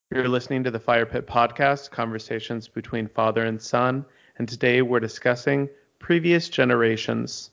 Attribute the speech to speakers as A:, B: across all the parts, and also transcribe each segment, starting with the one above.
A: You're listening to the Fire Pit Podcast, conversations between father and son, and today we're discussing previous generations.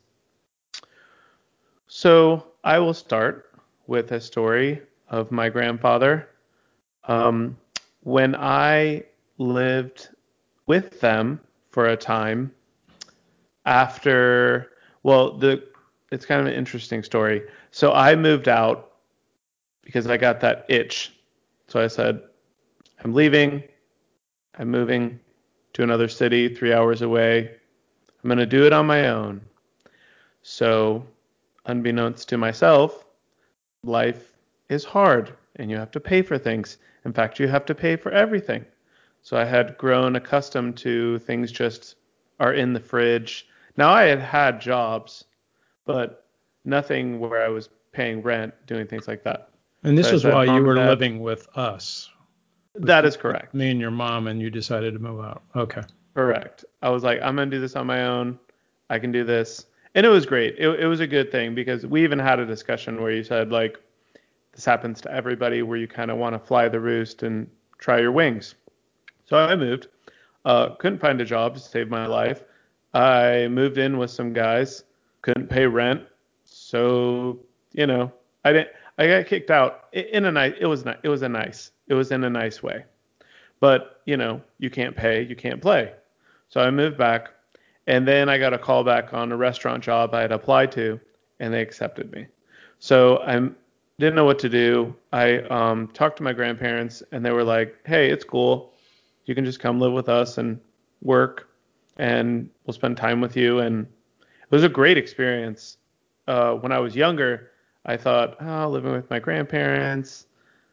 A: So I will start with a story of my grandfather. Um, when I lived with them for a time after, well, it's kind of an interesting story. So I moved out because I got that itch. So I said, I'm leaving. I'm moving to another city 3 hours away. I'm going to do it on my own. So, unbeknownst to myself, life is hard and you have to pay for things. In fact, you have to pay for everything. So, I had grown accustomed to things just are in the fridge. Now, I had had jobs, but nothing where I was paying rent, doing things like that.
B: And
A: So
B: this
A: I
B: was
A: said,
B: while you
A: Mom and
B: were
A: Dad,
B: living with us,
A: that is
B: with
A: correct.
B: me and your mom, and you decided to move out. Okay.
A: Correct. I was like, I'm gonna do this on my own. I can do this, and it was great. It was a good thing because we even had a discussion where you said like, this happens to everybody, where you kind of want to fly the roost and try your wings. So I moved. Couldn't find a job to save my life. I moved in with some guys. Couldn't pay rent, so you know, I didn't. I got kicked out in a nice. It was It was a nice. It was in a nice way. But you can't pay, you can't play. So I moved back, and then I got a call back on a restaurant job I had applied to, and they accepted me. So I didn't know what to do. I talked to my grandparents, and they were like, "Hey, it's cool. You can just come live with us and work, and we'll spend time with you." And it was a great experience. When I was younger, I thought, "Oh, living with my grandparents."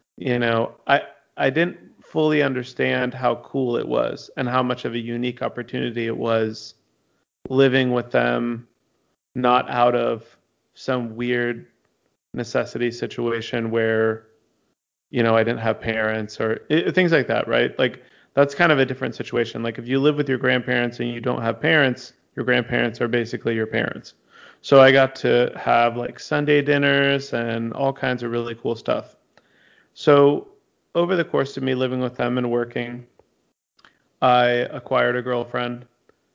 A: I didn't fully understand how cool it was and how much of a unique opportunity it was living with them, not out of some weird necessity situation where, I didn't have parents or things like that, right? Like that's kind of a different situation. Like if you live with your grandparents and you don't have parents, your grandparents are basically your parents. So I got to have like Sunday dinners and all kinds of really cool stuff. So over the course of me living with them and working, I acquired a girlfriend.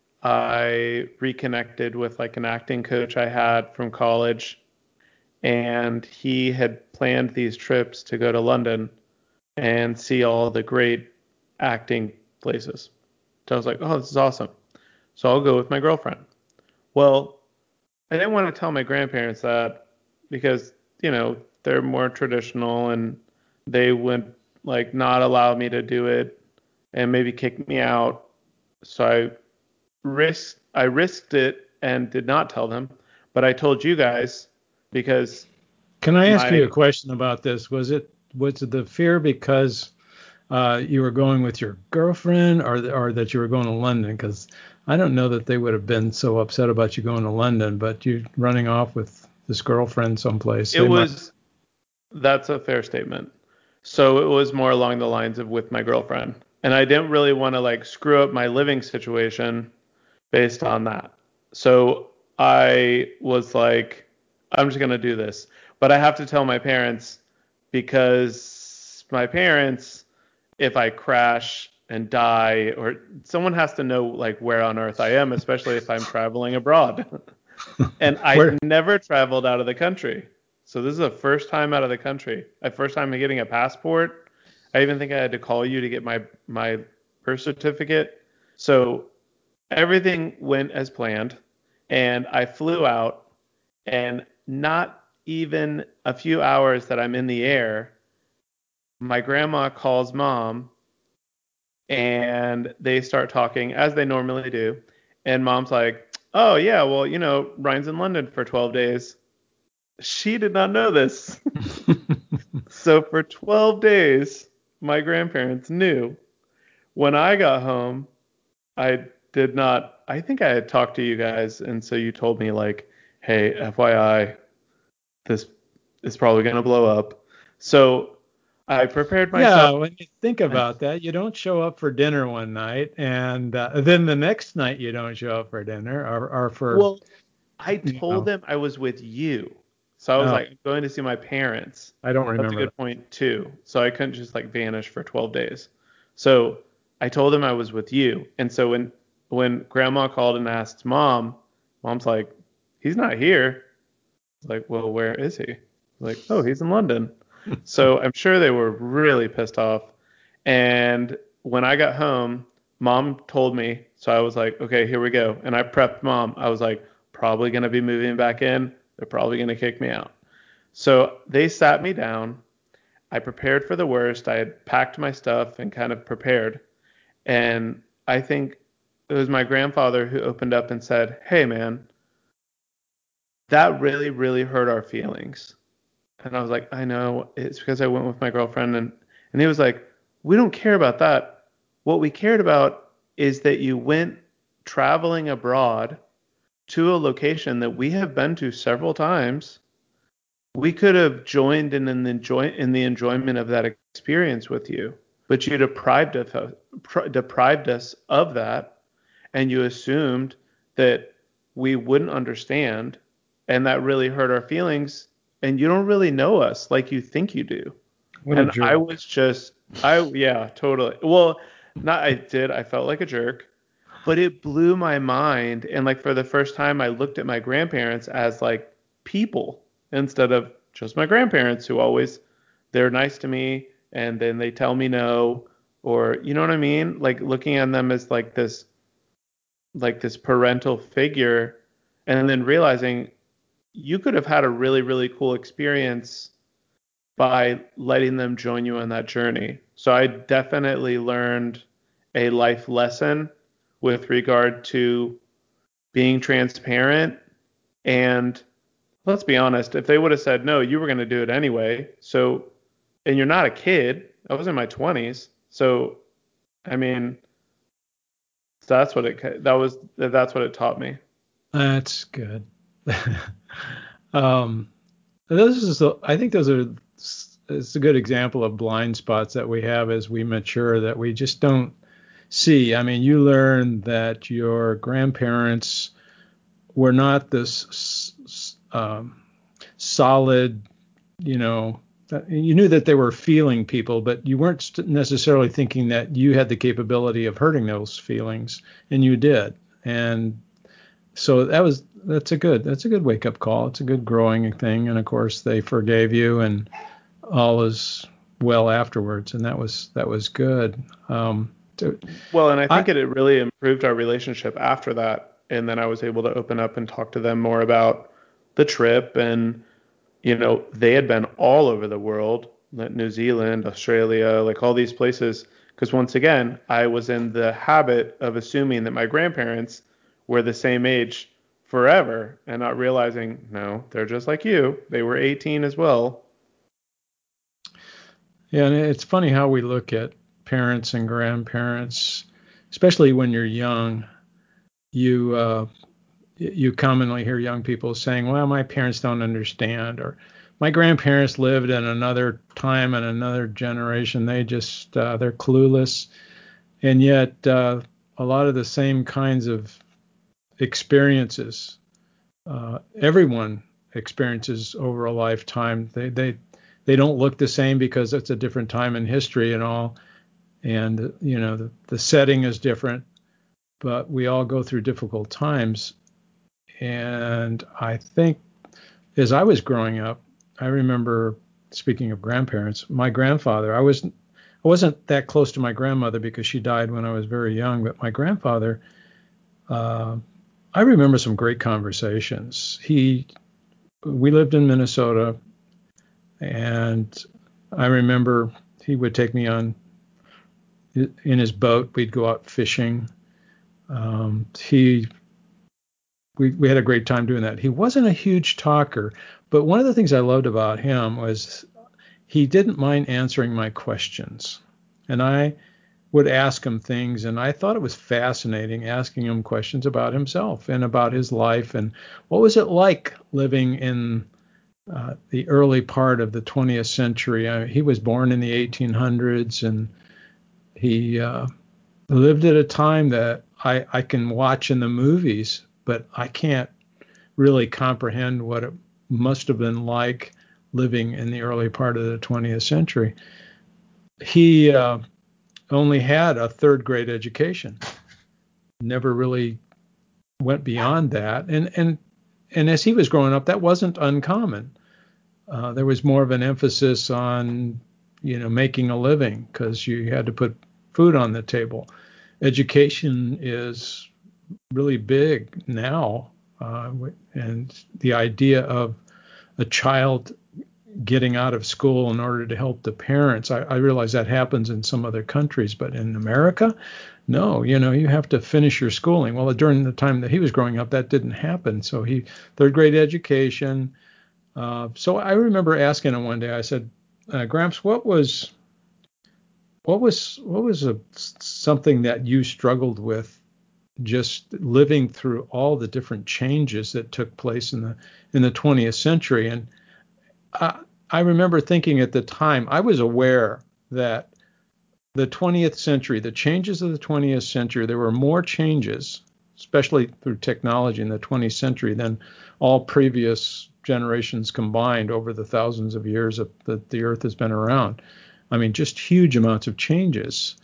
A: I reconnected with like an acting coach I had from college, and he had planned these trips to go to London and see all the great acting places. So I was like, oh, this is awesome. So I'll go with my girlfriend. Well, I didn't want to tell my grandparents that because, they're more traditional and they would like not allow me to do it and maybe kick me out. So I risked it and did not tell them, but I told you guys because
B: Can I ask you a
A: my
B: question about this? Was it the fear because you were going with your girlfriend, or that you were going to London? Because I don't know that they would have been so upset about you going to London, but you running off with this girlfriend someplace.
A: it
B: They might.
A: was That's a fair statement. So it was more along the lines of with my girlfriend. And I didn't really want to like screw up my living situation based on that. So I was like, I'm just going to do this. But I have to tell my parents because my parents, if I crash and die, or someone has to know like where on earth I am, especially if I'm traveling abroad. And I
B: Where
A: never traveled out of the country. So this is the first time out of the country. My first time getting a passport. I even think I had to call you to get my birth certificate. So everything went as planned, and I flew out, and not even a few hours that I'm in the air, my grandma calls mom, and they start talking as they normally do. And mom's like, "Oh yeah, well, Ryan's in London for 12 days." She did not know this. So for 12 days, my grandparents knew. When I got home, I did not. I think I had talked to you guys, and so you told me like, "Hey, FYI, this is probably gonna blow up." So I prepared
B: Yeah,
A: myself.
B: when you think about that, you don't show up for dinner one night, and then the next night you don't show up for dinner, or for,
A: Well, I
B: you
A: told
B: know.
A: them I was with you. So I was
B: Oh,
A: like, I'm going to see my parents.
B: I don't
A: That's a
B: remember that.
A: good point too. So I couldn't just like vanish for 12 days. So I told him I was with you. And so when grandma called and asked mom's like, he's not here. Like, well, where is he? Like, oh, he's in London. So I'm sure they were really pissed off. And when I got home, mom told me, so I was like, okay, here we go. And I prepped mom. I was like, probably going to be moving back in. They're probably going to kick me out. So they sat me down. I prepared for the worst. I had packed my stuff and kind of prepared. And I think it was my grandfather who opened up and said, hey, man, that really, really hurt our feelings. And I was like, I know. It's because I went with my girlfriend. And he was like, we don't care about that. What we cared about is that you went traveling abroad to a location that we have been to several times. We could have joined in the enjoyment of that experience with you, but you deprived us of that, and you assumed that we wouldn't understand, and that really hurt our feelings. And you don't really know us like you think you do.
B: What a
A: And I
B: jerk.
A: was just, yeah, totally. Well, not I did. I felt like a jerk, but it blew my mind. And like for the first time, I looked at my grandparents as like people instead of just my grandparents who always, they're nice to me and then they tell me no, or you know what I mean? Like looking at them as like this parental figure and then realizing you could have had a really, really cool experience by letting them join you on that journey. So I definitely learned a life lesson with regard to being transparent. And let's be honest, if they would have said no, you were going to do it anyway. So, and you're not a kid. I was in my 20s. So, I mean, that's what it taught me.
B: That's good. um, I think those are, it's a good example of blind spots that we have as we mature that we just don't see. I mean, you learn that your grandparents were not this solid, you know, you knew that they were feeling people, but you weren't necessarily thinking that you had the capability of hurting those feelings, and you did. And so that's a good wake up call. It's a good growing thing. And of course, they forgave you, and all is well afterwards. And that was good. To,
A: Well, and I
B: I
A: think it really improved our relationship after that. And then I was able to open up and talk to them more about the trip. And, they had been all over the world, like New Zealand, Australia, like all these places. Because once again, I was in the habit of assuming that my grandparents were the same age forever and not realizing, no, they're just like you. They were 18 as well.
B: Yeah, and it's funny how we look at parents and grandparents, especially when you're young. You commonly hear young people saying, "Well, my parents don't understand," or "My grandparents lived in another time and another generation. They're clueless." And yet, a lot of the same kinds of experiences everyone experiences over a lifetime. They don't look the same because it's a different time in history and all, and the setting is different, but we all go through difficult times. And I think as I was growing up, I remember, speaking of grandparents, my grandfather. I wasn't that close to my grandmother because she died when I was very young, but my grandfather. Uh, I remember some great conversations. We lived in Minnesota, and I remember he would take me in his boat. We'd go out fishing. He we had a great time doing that. He wasn't a huge talker, but one of the things I loved about him was he didn't mind answering my questions, and I would ask him things, and I thought it was fascinating asking him questions about himself and about his life and what was it like living in the early part of the 20th century. He was born in the 1800s, and he lived at a time that I can watch in the movies, but I can't really comprehend must have been like living in the early part of the 20th century. He only had a third grade education, never really went beyond that. And as he was growing up, that wasn't uncommon. There was more of an emphasis on, making a living because you had to put food on the table. Education is really big now, and the idea of a child getting out of school in order to help the parents. I realize that happens in some other countries, but in America, no, you have to finish your schooling. Well, during the time that he was growing up, that didn't happen. So third grade education. So I remember asking him one day, I said, Gramps, what was something that you struggled with just living through all the different changes that took place in the 20th century? And I remember thinking at the time, I was aware that the 20th century, the changes of the 20th century, there were more changes, especially through technology in the 20th century, than all previous generations combined over the thousands of years that the Earth has been around. I mean, just huge amounts of changes.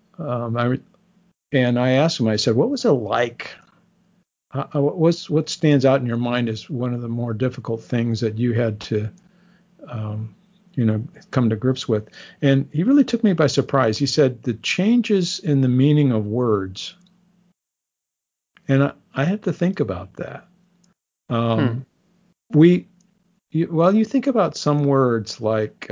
B: And I asked him, I said, what was it like? What stands out in your mind as one of the more difficult things that you had to come to grips with? And he really took me by surprise. He said the changes in the meaning of words. And I had to think about that. You think about some words like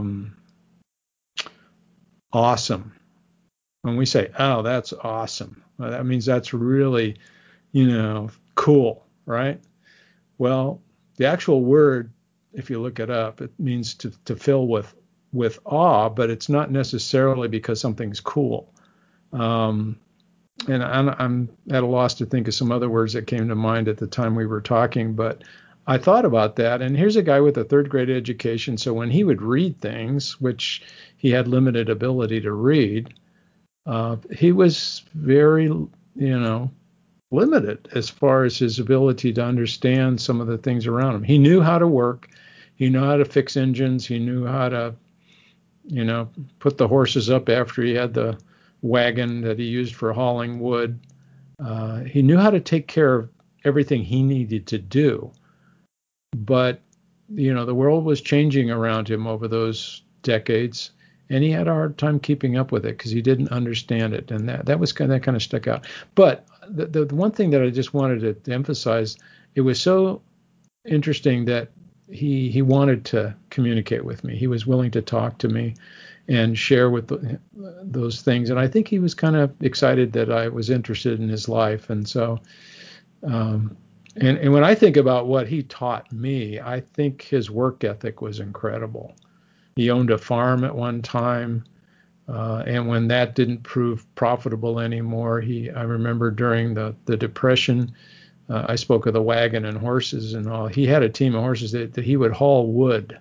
B: awesome. When we say, oh, that's awesome, well, that means that's really, cool, right? Well, the actual word, if you look it up, it means to fill with awe, but it's not necessarily because something's cool. And I'm at a loss to think of some other words that came to mind at the time we were talking, but I thought about that. And here's a guy with a third grade education. So when he would read things, which he had limited ability to read, he was very, limited as far as his ability to understand some of the things around him. He knew how to work. He knew how to fix engines. He knew how to, put the horses up after he had the wagon that he used for hauling wood. He knew how to take care of everything he needed to do. But, the world was changing around him over those decades, and he had a hard time keeping up with it because he didn't understand it. And that kind of stuck out. But the one thing that I just wanted to emphasize, it was so interesting that he wanted to communicate with me. He was willing to talk to me and share with those things. And I think he was kind of excited that I was interested in his life. And so, and when I think about what he taught me, I think his work ethic was incredible. He owned a farm at one time. And when that didn't prove profitable anymore, I remember during the Depression, I spoke of the wagon and horses and all. He had a team of horses that he would haul wood.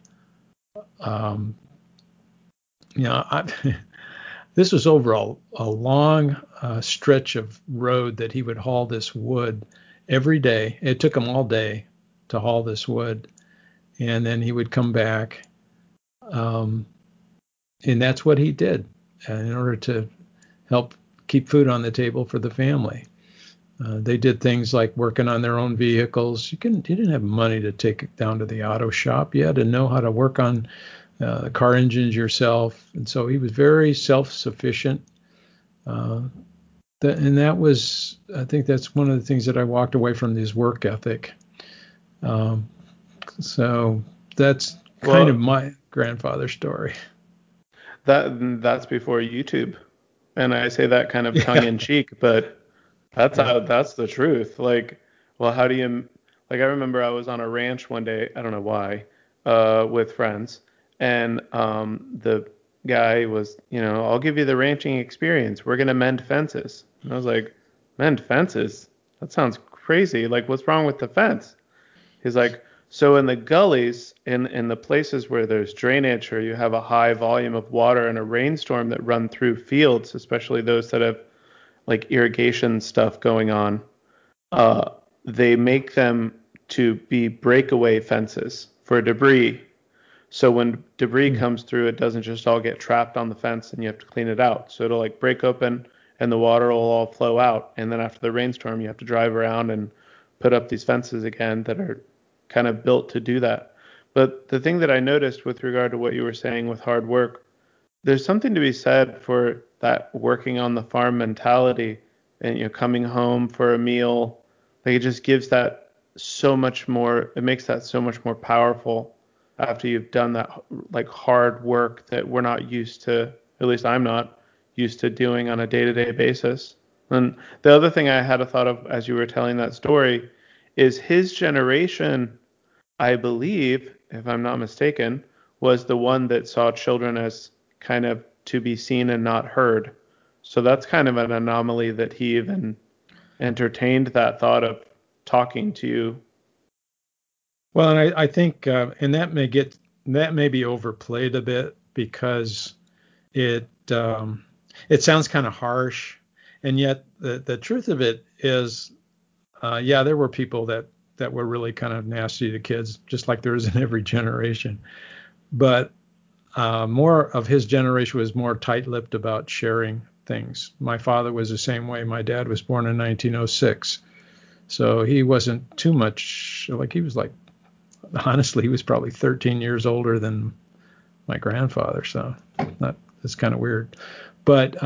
B: This was over a long stretch of road that he would haul this wood every day. It took him all day to haul this wood. And then he would come back. And that's what he did in order to help keep food on the table for the family. They did things like working on their own vehicles. You didn't have money to take it down to the auto shop. You had to know how to work on car engines yourself. And so he was very self-sufficient. And that was, I think that's one of the things that I walked away from, his work ethic. So that's kind of my grandfather's story.
A: That's before YouTube. And I say that kind of tongue in cheek, but that's the truth. Like, well, how do you, like, I remember I was on a ranch one day, I don't know why, with friends, and the guy was, I'll give you the ranching experience. We're gonna mend fences. And I was like, mend fences? That sounds crazy. Like, what's wrong with the fence? He's like, so in the gullies, in the places where there's drainage or you have a high volume of water and a rainstorm that run through fields, especially those that have like irrigation stuff going on, they make them to be breakaway fences for debris. So when debris comes through, it doesn't just all get trapped on the fence and you have to clean it out. So it'll like break open and the water will all flow out. And then after the rainstorm, you have to drive around and put up these fences again that are kind of built to do that. But the thing that I noticed with regard to what you were saying with hard work, there's something to be said for that working on the farm mentality and coming home for a meal. Like it just gives that so much more, it makes that so much more powerful after you've done that like hard work that we're not used to, at least I'm not used to doing on a day-to-day basis. And the other thing I had a thought of as you were telling that story is his generation, I believe, if I'm not mistaken, was the one that saw children as kind of to be seen and not heard. So that's kind of an anomaly that he even entertained that thought of talking to you.
B: Well, and I think, and that may be overplayed a bit because it sounds kind of harsh, and yet the truth of it is, yeah, there were people that were really kind of nasty to kids, just like there is in every generation. But more of his generation was more tight-lipped about sharing things. My father was the same way. My dad was born in 1906, so he wasn't too much like he was like. Honestly, he was probably 13 years older than my grandfather, so that's kind of weird. But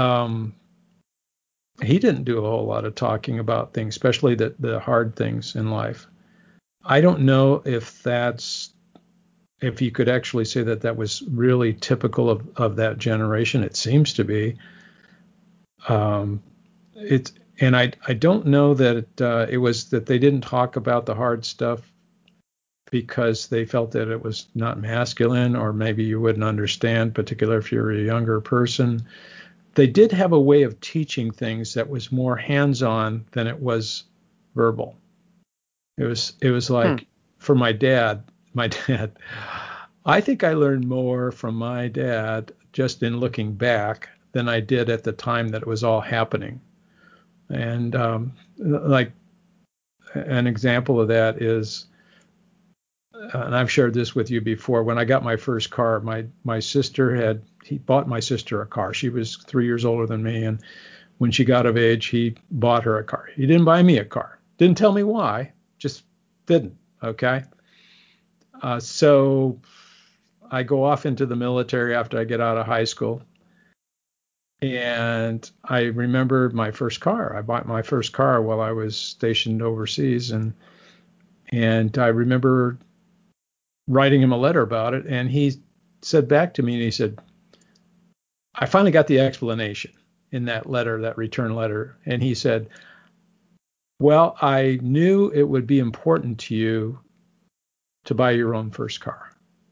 B: he didn't do a whole lot of talking about things, especially the hard things in life. I don't know if you could actually say that was really typical of that generation. It seems to be. And I don't know that it was that they didn't talk about the hard stuff because they felt that it was not masculine, or maybe you wouldn't understand, particularly if you're a younger person. They did have a way of teaching things that was more hands-on than it was verbal. It was like for my dad, I think I learned more from my dad just in looking back than I did at the time that it was all happening. And like an example of that is, and I've shared this with you before, when I got my first car, my sister he bought my sister a car. She was 3 years older than me, and when she got of age, he bought her a car. He didn't buy me a car. Didn't tell me why, just didn't. Okay. So I go off into the military after I get out of high school. And I remember my first car. I bought my first car while I was stationed overseas. And I remember writing him a letter about it. And he said back to me, and he said, I finally got the explanation in that letter, that return letter. And he said, well, I knew it would be important to you to buy your own first car.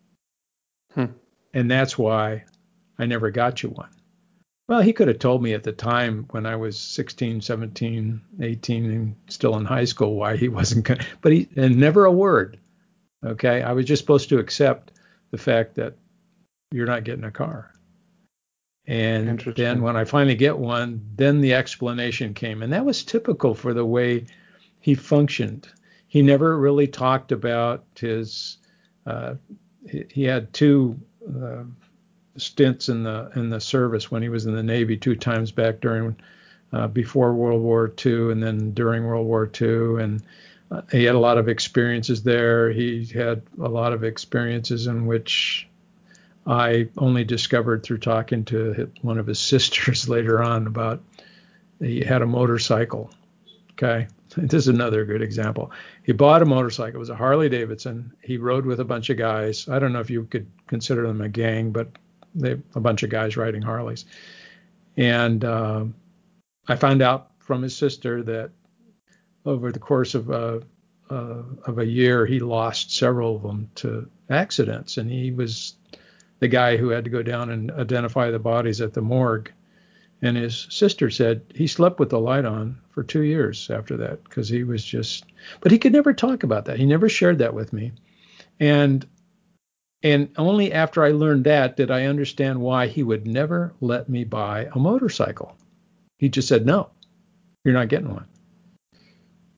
B: And that's why I never got you one. Well, he could have told me at the time when I was 16, 17, 18, and still in high school why he wasn't going to, and never a word. Okay. I was just supposed to accept the fact that you're not getting a car. And then when I finally get one, then the explanation came. And that was typical for the way he functioned. He never really talked about his, he had two stints in the service when he was in the Navy, 2 times back during before World War II and then during World War II, and he had a lot of experiences there. He had a lot of experiences in which I only discovered through talking to one of his sisters later on about he had a motorcycle. Okay. This is another good example. He bought a motorcycle. It was a Harley Davidson. He rode with a bunch of guys. I don't know if you could consider them a gang, but a bunch of guys riding Harleys. And I found out from his sister that over the course of a year, he lost several of them to accidents. And he was the guy who had to go down and identify the bodies at the morgue. And his sister said he slept with the light on for 2 years after that because he was but he could never talk about that. He never shared that with me. And only after I learned that did I understand why he would never let me buy a motorcycle. He just said, no, you're not getting one.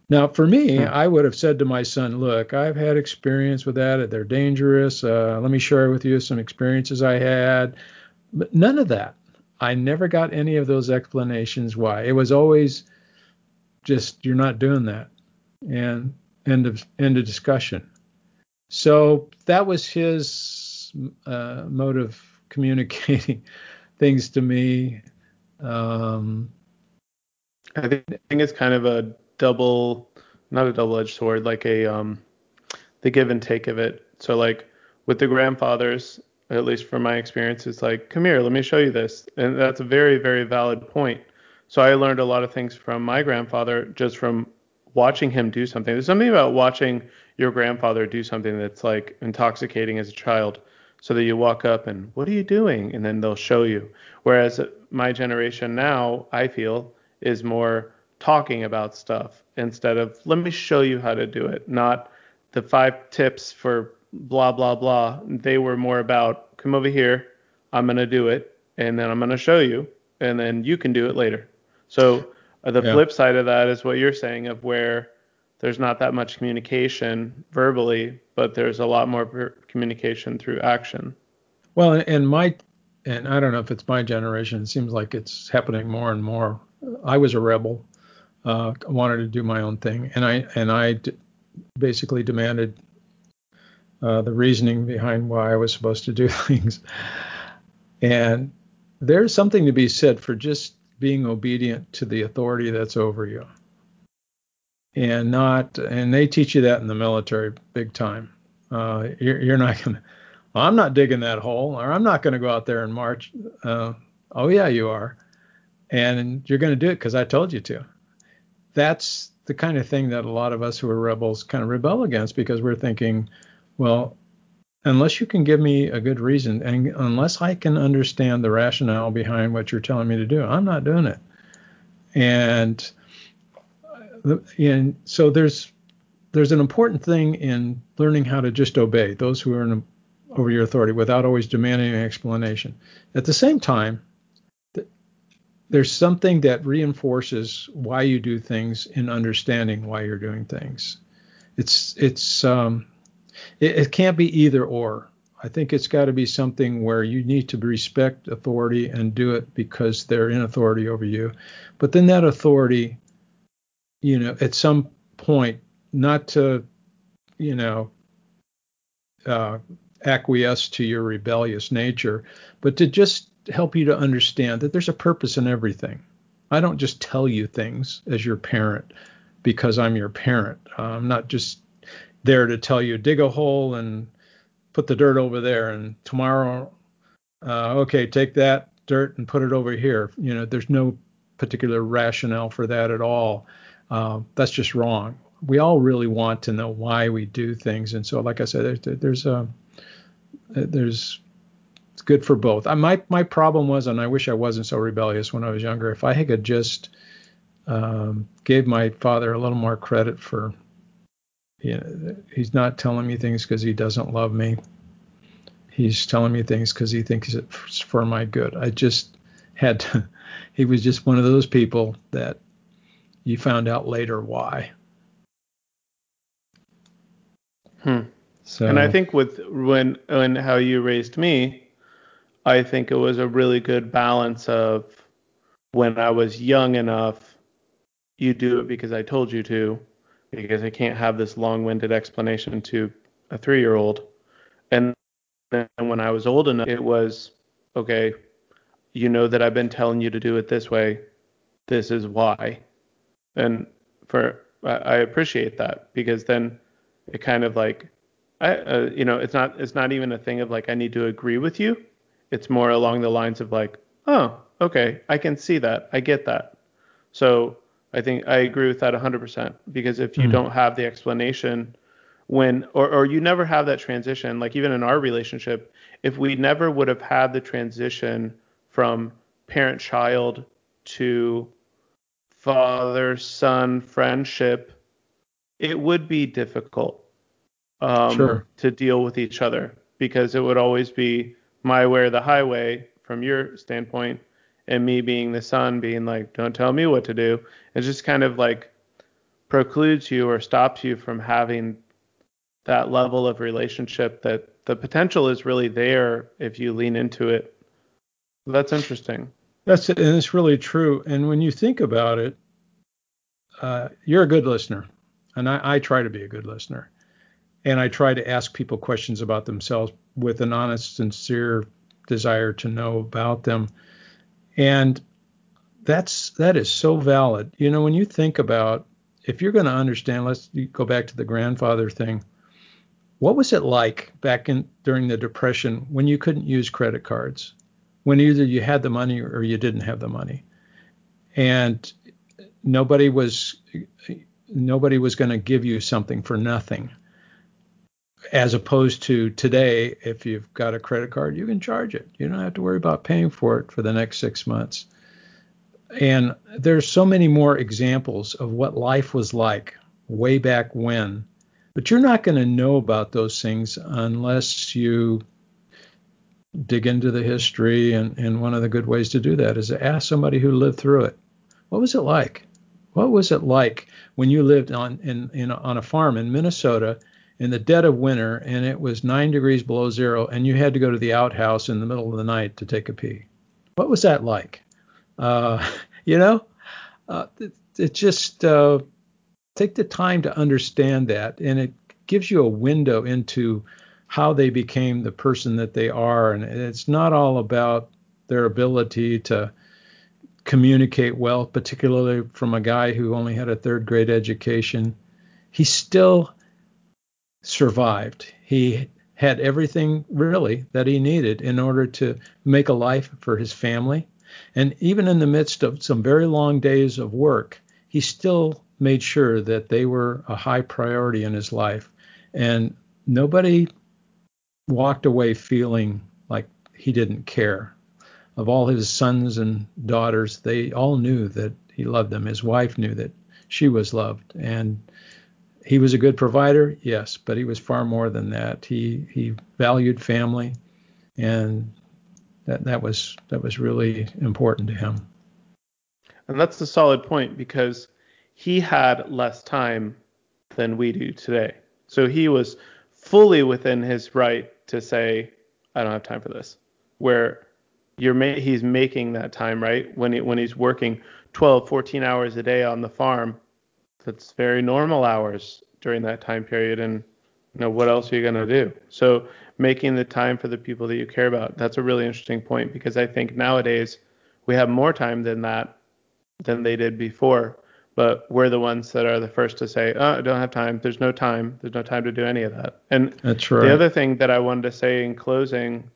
B: Now, for me,
A: Hmm.
B: I would have said to my son, look, I've had experience with that. They're dangerous. Let me share with you some experiences I had. But none of that. I never got any of those explanations why. It was always just, you're not doing that. And end of discussion. So that was his mode of communicating things to me. Um,
A: I think it's kind of a not a double-edged sword, like the give and take of it. So like with the grandfathers, at least from my experience, it's like, come here, let me show you this. And that's a very, very valid point. So I learned a lot of things from my grandfather just from watching him do something. There's something about watching your grandfather do something that's like intoxicating as a child. So that you walk up and, what are you doing? And then they'll show you. Whereas my generation now, I feel, is more talking about stuff instead of, let me show you how to do it, not the 5 tips for blah blah blah. They were more about, come over here, I'm gonna do it, and then I'm gonna show you, and then you can do it later. So the
B: yeah.
A: flip side of that is what you're saying, of where there's not that much communication verbally, but there's a lot more communication through action.
B: Well, and I don't know if it's my generation. It seems like it's happening more and more. I was a rebel. Wanted to do my own thing, and basically demanded the reasoning behind why I was supposed to do things. And there's something to be said for just being obedient to the authority that's over you, and they teach you that in the military big time. You're not gonna. Well, I'm not digging that hole, or I'm not going to go out there and march. Oh yeah, you are, and you're going to do it because I told you to. That's the kind of thing that a lot of us who are rebels kind of rebel against, because we're thinking, well, unless you can give me a good reason and unless I can understand the rationale behind what you're telling me to do, I'm not doing it. And so there's an important thing in learning how to just obey those who are over your authority without always demanding an explanation. At the same time, there's something that reinforces why you do things in understanding why you're doing things. It can't be either or. I think it's got to be something where you need to respect authority and do it because they're in authority over you. But then that authority, at some point, not to, you know, uh, acquiesce to your rebellious nature, but to just help you to understand that there's a purpose in everything. I don't just tell you things as your parent because I'm your parent. I'm not just there to tell you dig a hole and put the dirt over there, and tomorrow, okay, take that dirt and put it over here. There's no particular rationale for that at all. That's just wrong. We all really want to know why we do things, and so, like I said, there's it's good for both. My problem was, and I wish I wasn't so rebellious when I was younger. If I had just gave my father a little more credit for, he's not telling me things because he doesn't love me. He's telling me things because he thinks it's for my good. I just had to. He was just one of those people that you found out later why.
A: Hmm. And I
B: So
A: think with when how you raised me, I think it was a really good balance of, when I was young enough, you do it because I told you to, because I can't have this long-winded explanation to a 3-year-old. And then when I was old enough, it was, okay, you know that I've been telling you to do it this way. This is why. And I appreciate that, because then it kind of like, it's not even a thing of like I need to agree with you. It's more along the lines of like, oh, okay, I can see that. I get that. So I think I agree with that 100%, because if you
B: mm,
A: don't have the explanation or you never have that transition, like even in our relationship, if we never would have had the transition from parent child to father son friendship, it would be difficult
B: sure.
A: to deal with each other, because it would always be my way or the highway from your standpoint, and me being the son being like, don't tell me what to do. It's just kind of like precludes you or stops you from having that level of relationship that the potential is really there if you lean into it. That's interesting.
B: That's it, and it's really true. And when you think about it, you're a good listener, and I try to be a good listener, and I try to ask people questions about themselves with an honest, sincere desire to know about them. And that is so valid. You know, when you think about, if you're going to understand, let's go back to the grandfather thing. What was it like back in during the Depression when you couldn't use credit cards, when either you had the money or you didn't have the money, and nobody was going to give you something for nothing, as opposed to today, if you've got a credit card, you can charge it. You don't have to worry about paying for it for the next 6 months. And there's so many more examples of what life was like way back when. But you're not going to know about those things unless you dig into the history. And one of the good ways to do that is to ask somebody who lived through it. What was it like? What was it like when you lived on a farm in Minnesota in the dead of winter and it was 9 degrees below zero and you had to go to the outhouse in the middle of the night to take a pee? What was that like? You know, it just take the time to understand that, and it gives you a window into how they became the person that they are. And it's not all about their ability to communicate well, particularly from a guy who only had a third grade education. He still survived. He had everything really that he needed in order to make a life for his family. And even in the midst of some very long days of work, he still made sure that they were a high priority in his life. And nobody walked away feeling like he didn't care. Of all his sons and daughters, they all knew that he loved them. His wife knew that she was loved. And he was a good provider, yes, but he was far more than that. He valued family, and that was really important to him.
A: And that's a solid point because he had less time than we do today. So he was fully within his right to say, I don't have time for this. Where he's making that time, right? When he's working 12, 14 hours a day on the farm, that's very normal hours during that time period. And what else are you going to do? So making the time for the people that you care about, that's a really interesting point because I think nowadays we have more time than that than they did before. But we're the ones that are the first to say, oh, I don't have time. There's no time. There's no time to do any of that. And
B: That's
A: the
B: right.
A: other thing that I wanted to say in closing,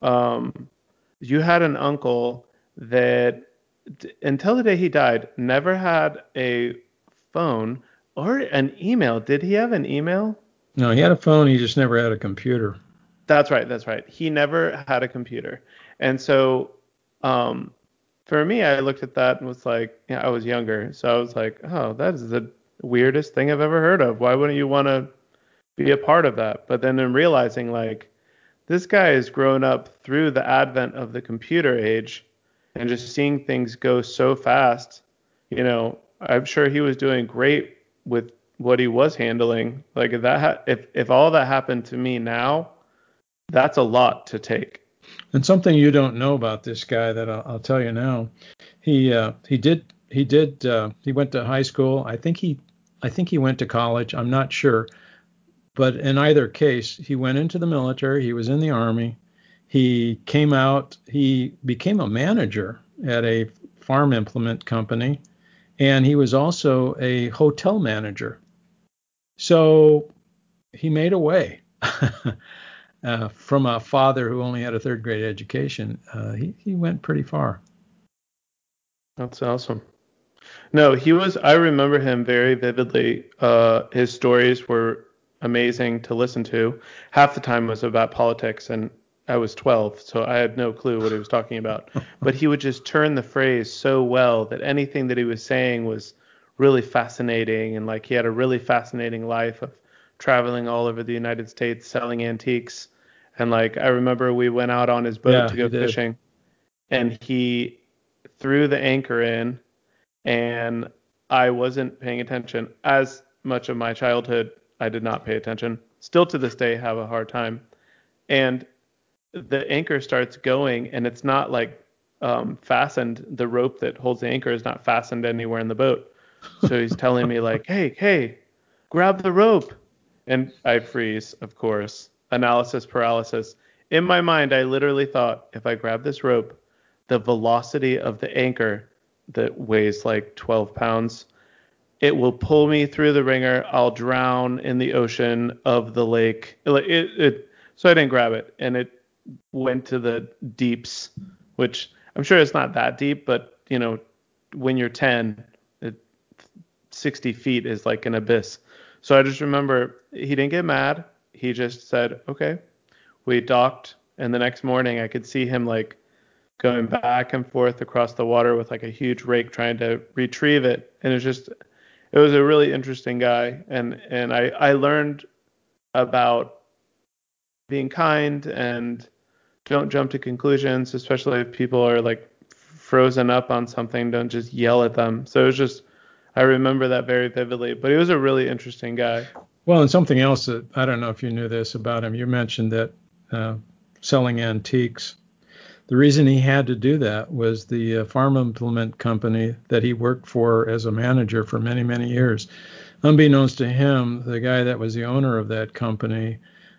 A: you had an uncle that until the day he died never had a phone or an email. Did he have an email?
B: No, he had a phone. He just never had a computer.
A: That's right. That's right. He never had a computer. And so, um, for me, I looked at that and was like, I was younger. So I was like, oh, that is the weirdest thing I've ever heard of. Why wouldn't you want to be a part of that? But then in realizing, like, this guy has grown up through the advent of the computer age and just seeing things go so fast, I'm sure he was doing great with what he was handling. Like if if all that happened to me now, that's a lot to take.
B: And something you don't know about this guy that I'll tell you now, he went to high school. I think he went to college. I'm not sure, but in either case, he went into the military. He was in the army. He came out. He became a manager at a farm implement company, and he was also a hotel manager. So he made a way. From a father who only had a third grade education, he went pretty far.
A: That's awesome. No, I remember him very vividly. His stories were amazing to listen to. Half the time was about politics, and I was 12, so I had no clue what he was talking about. But he would just turn the phrase so well that anything that he was saying was really fascinating. And like he had a really fascinating life of traveling all over the United States selling antiques. And like I remember we went out on his boat
B: Yeah,
A: to
B: he
A: go
B: did.
A: fishing, and he threw the anchor in and I wasn't paying attention. As much of my childhood, I did not pay attention. Still to this day, have a hard time. And the anchor starts going, and it's not like fastened. The rope that holds the anchor is not fastened anywhere in the boat. So he's telling me like, hey, grab the rope. And I freeze, of course. Analysis paralysis. In my mind, I literally thought, if I grab this rope, the velocity of the anchor that weighs like 12 pounds, it will pull me through the ringer. I'll drown in the ocean of the lake. So I didn't grab it, and it went to the deeps, which I'm sure it's not that deep, but when you're 10, 60 feet is like an abyss. So I just remember he didn't get mad. He just said, okay. We docked, and the next morning I could see him like going back and forth across the water with like a huge rake trying to retrieve it. And it was a really interesting guy. And I learned about being kind and don't jump to conclusions, especially if people are like frozen up on something. Don't just yell at them. So it was just, I remember that very vividly. But he was a really interesting guy.
B: Well, and something else that I don't know if you knew this about him. You mentioned that selling antiques. The reason he had to do that was the farm implement company that he worked for as a manager for many, many years. Unbeknownst to him, the guy that was the owner of that company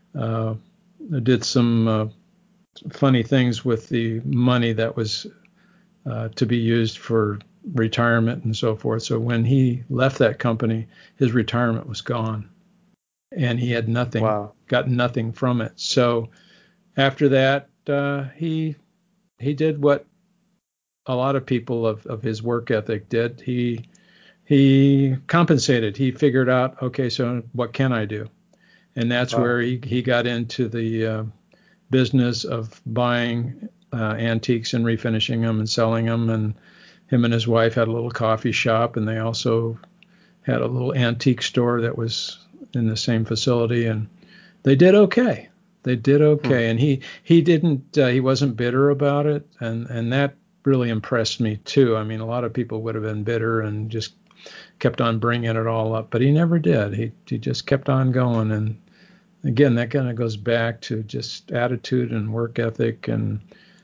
B: did some funny things with the money that was to be used for retirement and so forth. So when he left that company, his retirement was gone, and he had nothing,
A: Wow.
B: got nothing from it. So after that, he did what a lot of people of his work ethic did. He compensated. He figured out, okay, so what can I do? And that's
A: Wow.
B: where he got into the business of buying antiques and refinishing them and selling them. And him and his wife had a little coffee shop, and they also had a little antique store that was in the same facility, and they did okay. They did okay, and he wasn't bitter about it, and that really impressed me too. I mean, a lot of people would have been bitter and just kept on bringing it all up, but he never did. He just kept on going, and again, that kind of goes back to just attitude and work ethic, and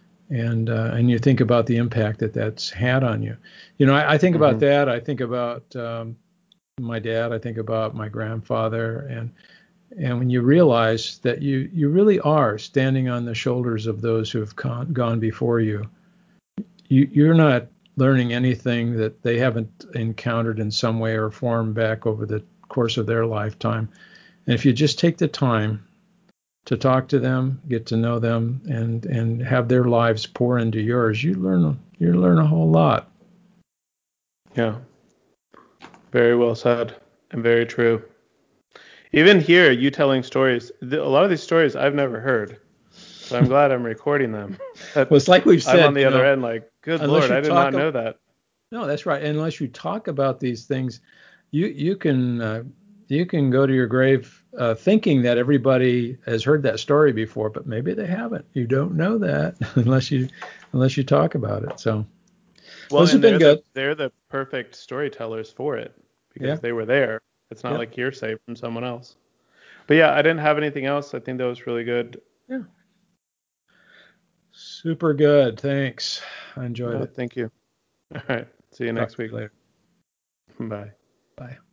B: you think about the impact that that's had on you. I think about that. I think about my dad. I think about my grandfather, and when you realize that you really are standing on the shoulders of those who have gone before you, you're not learning anything that they haven't encountered in some way or form back over the course of their lifetime. And if you just take the time to talk to them, get to know them, and have their lives pour into yours, you learn a whole lot.
A: Yeah. Very well said and very true. Even here, you telling stories, a lot of these stories I've never heard. So I'm glad I'm recording them.
B: Well, it's like we've said,
A: I'm on the other end like, good Lord, I did not know that.
B: No, that's right. Unless you talk about these things, you can go to your grave thinking that everybody has heard that story before, but maybe they haven't. You don't know that unless you talk about it. So
A: Well,
B: this has
A: and
B: been good.
A: they're the perfect storytellers for it because
B: Yeah.
A: they were there. It's not
B: Yeah.
A: like hearsay from someone else. But yeah, I didn't have anything else. I think that was really good.
B: Yeah. Super good. Thanks. I enjoyed it.
A: Thank you. All right. See you
B: Talk
A: next
B: to you
A: week.
B: later.
A: Bye.
B: Bye.